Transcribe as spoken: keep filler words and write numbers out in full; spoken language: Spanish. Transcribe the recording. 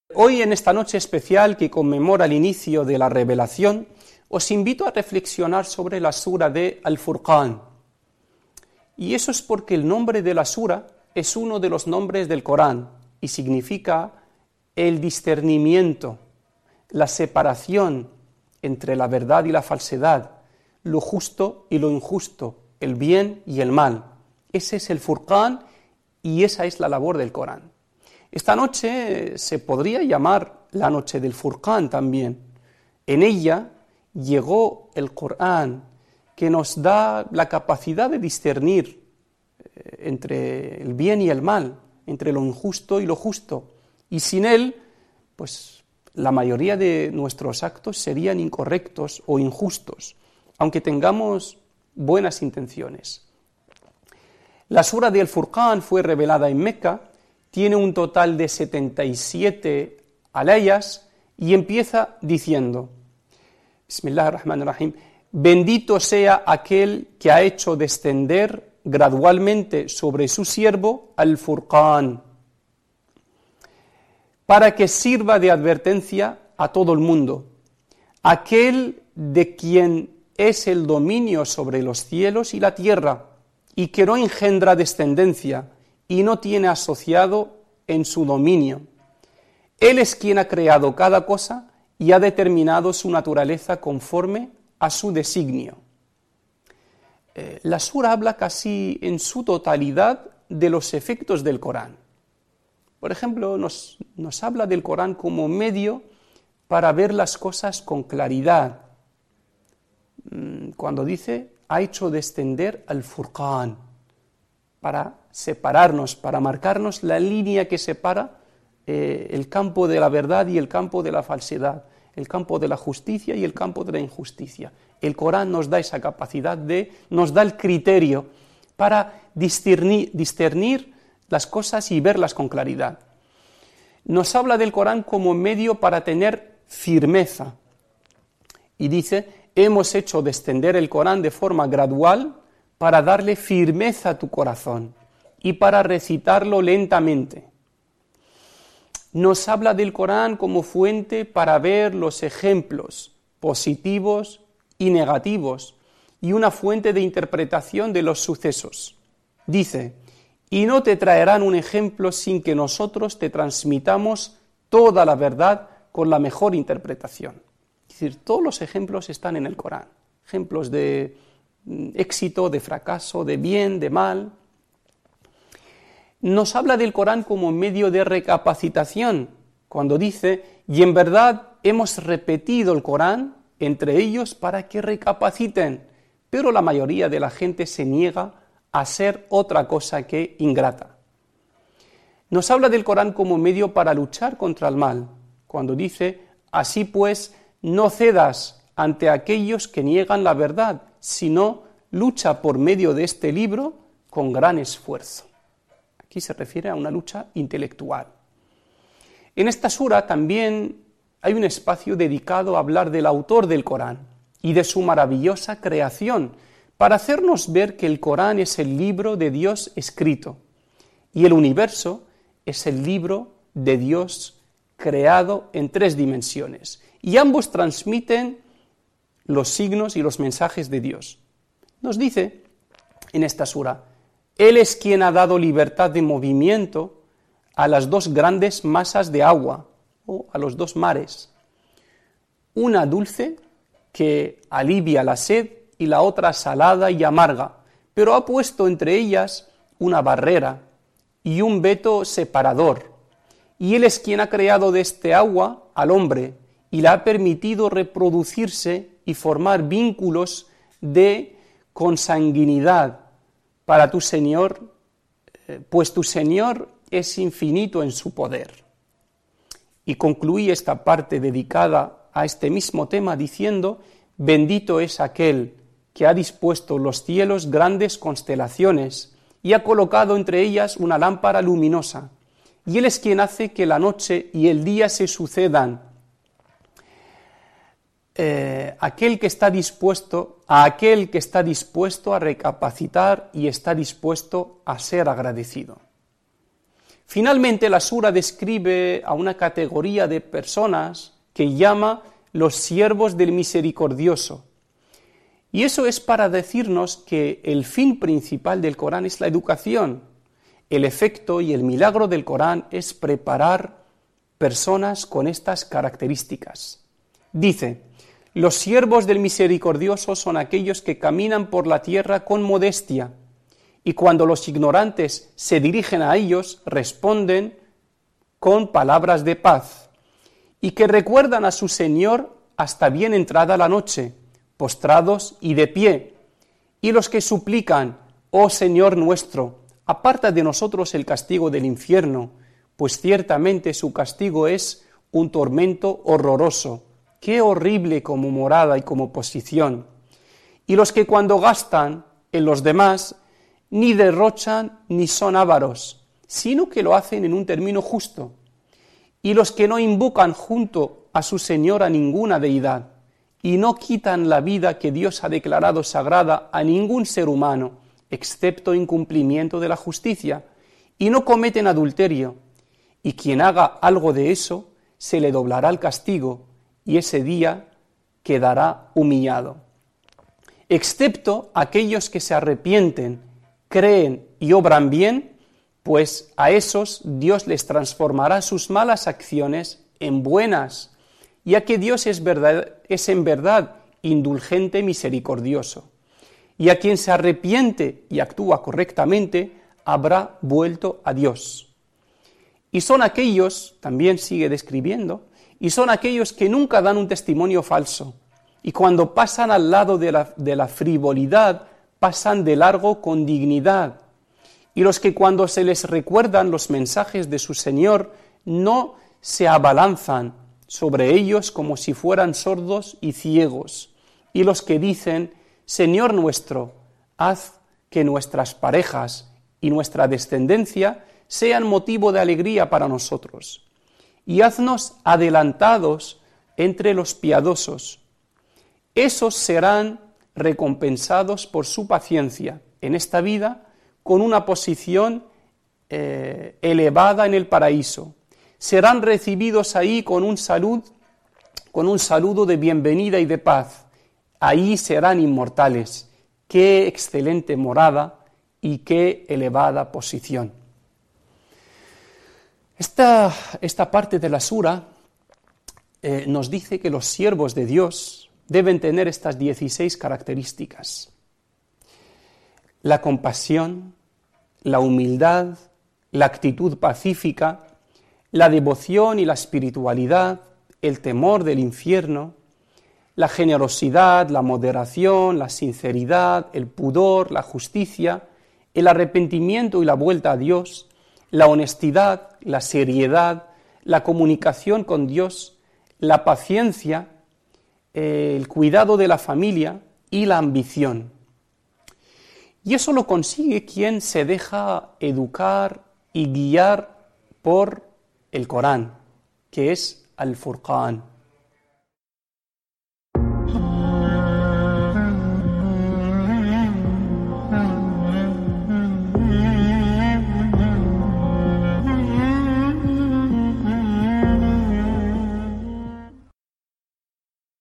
Hoy, en esta noche especial que conmemora el inicio de la revelación, os invito a reflexionar sobre la sura de Al-Furqán. Y eso es porque el nombre de la sura es uno de los nombres del Corán y significa el discernimiento, la separación entre la verdad y la falsedad, lo justo y lo injusto, el bien y el mal. Ese es el Furqán y esa es la labor del Corán. Esta noche se podría llamar la noche del Furqán también. En ella llegó el Corán, que nos da la capacidad de discernir entre el bien y el mal, entre lo injusto y lo justo. Y sin él, pues la mayoría de nuestros actos serían incorrectos o injustos, aunque tengamos buenas intenciones. La sura del Furqán fue revelada en Meca, tiene un total de setenta y siete alayas y empieza diciendo: Bismillahirrahmanirrahim, bendito sea aquel que ha hecho descender gradualmente sobre su siervo al Furqán, para que sirva de advertencia a todo el mundo, aquel de quien es el dominio sobre los cielos y la tierra, y que no engendra descendencia, y no tiene asociado en su dominio. Él es quien ha creado cada cosa y ha determinado su naturaleza conforme a su designio. Eh, la sura habla casi en su totalidad de los efectos del Corán. Por ejemplo, nos, nos habla del Corán como medio para ver las cosas con claridad. Cuando dice, ha hecho descender al Furqán, para separarnos, para marcarnos la línea que separa eh, el campo de la verdad y el campo de la falsedad, el campo de la justicia y el campo de la injusticia. El Corán nos da esa capacidad de, nos da el criterio para discernir, discernir las cosas y verlas con claridad. Nos habla del Corán como medio para tener firmeza. Y dice, hemos hecho descender el Corán de forma gradual para darle firmeza a tu corazón y para recitarlo lentamente. Nos habla del Corán como fuente para ver los ejemplos positivos y negativos y una fuente de interpretación de los sucesos. Dice, y no te traerán un ejemplo sin que nosotros te transmitamos toda la verdad con la mejor interpretación. Es decir, todos los ejemplos están en el Corán. Ejemplos de éxito, de fracaso, de bien, de mal. Nos habla del Corán como medio de recapacitación, cuando dice, y en verdad hemos repetido el Corán entre ellos para que recapaciten, pero la mayoría de la gente se niega a ser otra cosa que ingrata. Nos habla del Corán como medio para luchar contra el mal, cuando dice, así pues, no cedas ante aquellos que niegan la verdad, sino lucha por medio de este libro con gran esfuerzo. Aquí se refiere a una lucha intelectual. En esta sura también hay un espacio dedicado a hablar del autor del Corán y de su maravillosa creación, para hacernos ver que el Corán es el libro de Dios escrito y el universo es el libro de Dios creado en tres dimensiones, y ambos transmiten los signos y los mensajes de Dios. Nos dice en esta sura, Él es quien ha dado libertad de movimiento a las dos grandes masas de agua, o a los dos mares, una dulce que alivia la sed y la otra salada y amarga, pero ha puesto entre ellas una barrera y un veto separador, y Él es quien ha creado de este agua al hombre y le ha permitido reproducirse y formar vínculos de consanguinidad para tu Señor, pues tu Señor es infinito en su poder. Y concluí esta parte dedicada a este mismo tema diciendo, bendito es aquel que ha dispuesto los cielos grandes constelaciones y ha colocado entre ellas una lámpara luminosa, y Él es quien hace que la noche y el día se sucedan. Eh, aquel que está dispuesto, a aquel que está dispuesto a recapacitar y está dispuesto a ser agradecido. Finalmente, la sura describe a una categoría de personas que llama los siervos del misericordioso. Y eso es para decirnos que el fin principal del Corán es la educación. El efecto y el milagro del Corán es preparar personas con estas características. Dice: los siervos del misericordioso son aquellos que caminan por la tierra con modestia, y cuando los ignorantes se dirigen a ellos, responden con palabras de paz, y que recuerdan a su Señor hasta bien entrada la noche, postrados y de pie, y los que suplican: oh Señor nuestro, aparta de nosotros el castigo del infierno, pues ciertamente su castigo es un tormento horroroso. Qué horrible como morada y como posición. Y los que cuando gastan en los demás, ni derrochan ni son ávaros, sino que lo hacen en un término justo. Y los que no invocan junto a su Señor a ninguna deidad, y no quitan la vida que Dios ha declarado sagrada a ningún ser humano, excepto incumplimiento de la justicia, y no cometen adulterio, y quien haga algo de eso, se le doblará el castigo, y ese día quedará humillado. Excepto aquellos que se arrepienten, creen y obran bien, pues a esos Dios les transformará sus malas acciones en buenas, ya que Dios es, verdad, es en verdad indulgente y misericordioso. Y a quien se arrepiente y actúa correctamente, habrá vuelto a Dios. Y son aquellos, también sigue describiendo, y son aquellos que nunca dan un testimonio falso, y cuando pasan al lado de la, de la frivolidad, pasan de largo con dignidad, y los que cuando se les recuerdan los mensajes de su Señor, no se abalanzan sobre ellos como si fueran sordos y ciegos, y los que dicen: Señor nuestro, haz que nuestras parejas y nuestra descendencia sean motivo de alegría para nosotros, y haznos adelantados entre los piadosos. Esos serán recompensados por su paciencia en esta vida con una posición eh, elevada en el paraíso. Serán recibidos ahí con un salud, con un saludo de bienvenida y de paz. Ahí serán inmortales. Qué excelente morada y qué elevada posición. Esta, esta parte de la sura eh, nos dice que los siervos de Dios deben tener estas dieciséis características: la compasión, la humildad, la actitud pacífica, la devoción y la espiritualidad, el temor del infierno, la generosidad, la moderación, la sinceridad, el pudor, la justicia, el arrepentimiento y la vuelta a Dios, la honestidad, la seriedad, la comunicación con Dios, la paciencia, eh, el cuidado de la familia y la ambición. Y eso lo consigue quien se deja educar y guiar por el Corán, que es Al-Furqán.